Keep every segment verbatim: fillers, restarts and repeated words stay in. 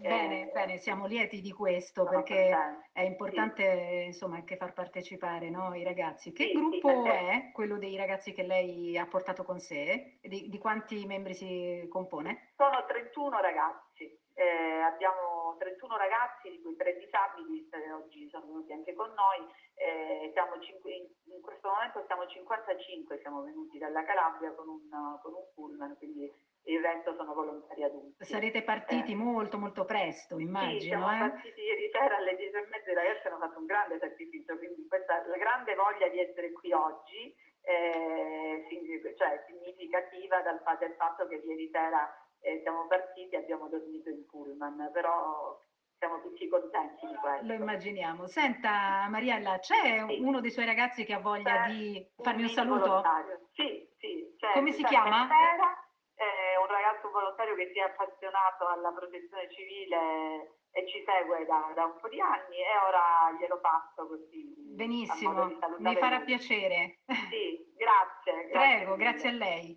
Bene, bene, siamo lieti di questo sono perché contenta. è Sì, importante, insomma, anche far partecipare, no, i ragazzi. Che sì, sì, gruppo perché è quello dei ragazzi che lei ha portato con sé? Di, di quanti membri si compone? sono trentuno ragazzi, eh, abbiamo trentuno ragazzi, di cui tre disabili, eh, oggi sono venuti anche con noi, eh, siamo cinque, in, in questo momento siamo cinquantacinque, siamo venuti dalla Calabria con un, con un pullman, quindi il resto sono volontari adulti. Sarete partiti Eh, molto, molto presto, sì, immagino, siamo eh? partiti ieri sera alle dieci e mezza, i ragazzi hanno fatto un grande sacrificio, quindi questa la grande voglia di essere qui oggi, eh, cioè significativa dal, del fatto che ieri sera eh, siamo partiti e abbiamo dormito in pullman, però siamo tutti contenti di Lo questo. immaginiamo. Senta, Mariella, c'è Sì, uno dei suoi ragazzi che ha voglia c'è di un farmi un mini saluto? volontario. Sì, sì, c'è Come si Giuseppe chiama? Eh, Pera, è un ragazzo volontario che si è appassionato alla protezione civile e ci segue da, da un po' di anni e ora glielo passo così a modo di Benissimo, mi salutare farà lui. piacere. Sì, grazie, grazie Prego, grazie a mille. lei.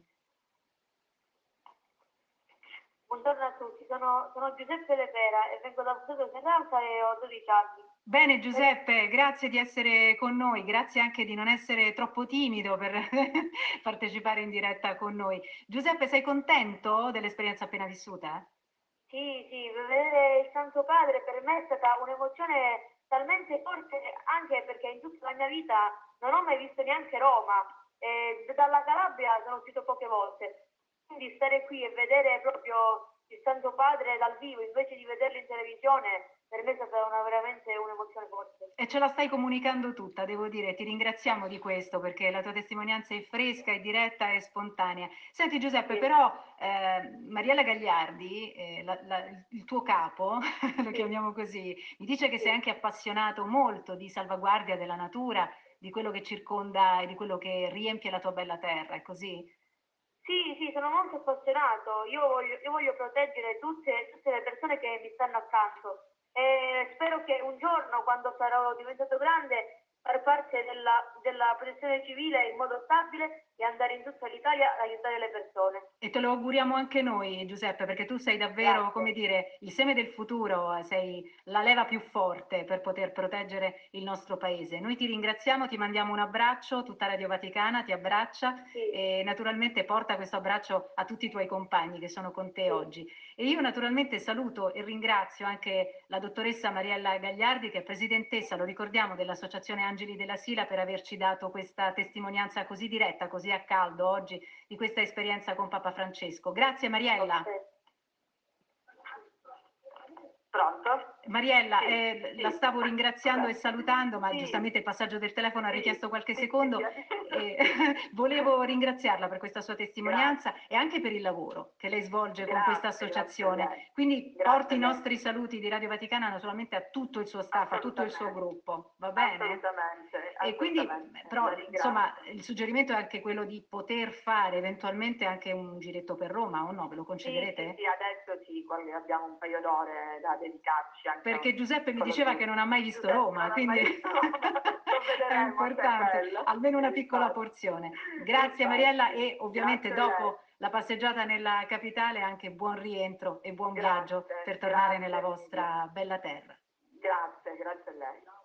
Buongiorno a tutti, sono, sono Giuseppe Lepera e vengo dal Sud Serrata e ho dodici anni. Bene E, Giuseppe, grazie di essere con noi, grazie anche di non essere troppo timido per partecipare in diretta con noi. Giuseppe, sei contento dell'esperienza appena vissuta? sì, sì, vedere il Santo Padre per me è stata un'emozione talmente forte anche perché in tutta la mia vita non ho mai visto neanche Roma e dalla Calabria sono uscito poche volte. Quindi stare qui e vedere proprio il Santo Padre dal vivo invece di vederlo in televisione per me è stata una, veramente un'emozione forte. E ce la stai comunicando tutta, devo dire, ti ringraziamo di questo perché la tua testimonianza è fresca, è diretta e spontanea. Senti Giuseppe, Sì, però eh, Mariella Gagliardi, eh, la, la, il tuo capo, lo sì, chiamiamo così, mi dice che sei sì. anche appassionato molto di salvaguardia della natura, di quello che circonda e di quello che riempie la tua bella terra, è così? Sì, sì, sono molto appassionato. Io voglio, io voglio proteggere tutte, tutte le persone che mi stanno accanto e spero che un giorno, quando sarò diventato grande, far parte della, della protezione civile in modo stabile e andare in tutta l'Italia ad aiutare le persone. E te lo auguriamo anche noi, Giuseppe, perché tu sei davvero, come Grazie. dire, il seme del futuro, sei la leva più forte per poter proteggere il nostro paese. Noi ti ringraziamo, ti mandiamo un abbraccio, tutta Radio Vaticana ti abbraccia Sì, e naturalmente porta questo abbraccio a tutti i tuoi compagni che sono con te sì. oggi. E io naturalmente saluto e ringrazio anche la dottoressa Mariella Gagliardi, che è presidentessa, lo ricordiamo, dell'Associazione Angeli della Sila, per averci dato questa testimonianza così diretta, così a caldo oggi di questa esperienza con Papa Francesco. Grazie Mariella. Ok. Pronto? Mariella, Sì, eh, la sì, stavo ringraziando e grazie. salutando, ma Sì, giustamente il passaggio del telefono ha sì, richiesto qualche sì, sì, secondo. E volevo ringraziarla per questa sua testimonianza grazie, e anche per il lavoro che lei svolge con questa grazie, grazie a associazione. lei. Quindi Grazie porti a i lei. nostri saluti di Radio Vaticana naturalmente a tutto il suo staff, a tutto il suo Assolutamente, gruppo, va bene? assolutamente, E quindi, assolutamente. La però, insomma, ringrazio. il suggerimento è anche quello di poter fare eventualmente anche un giretto per Roma, o no? Ve lo Sì, sì, concederete? sì, adesso sì, poi abbiamo un paio d'ore da dedicarci anche a un Perché Giuseppe mi piccolo diceva che non ha giretto. mai visto Giuseppe Roma, non ha quindi mai visto Roma, lo è vedremo anche importante, quello. almeno una Sì, piccola infatti, porzione. Grazie Mariella infatti. e ovviamente Grazie a lei. dopo la passeggiata nella capitale anche buon rientro e buon viaggio Grazie, per tornare nella grazie mille. vostra bella terra. Grazie, grazie a lei.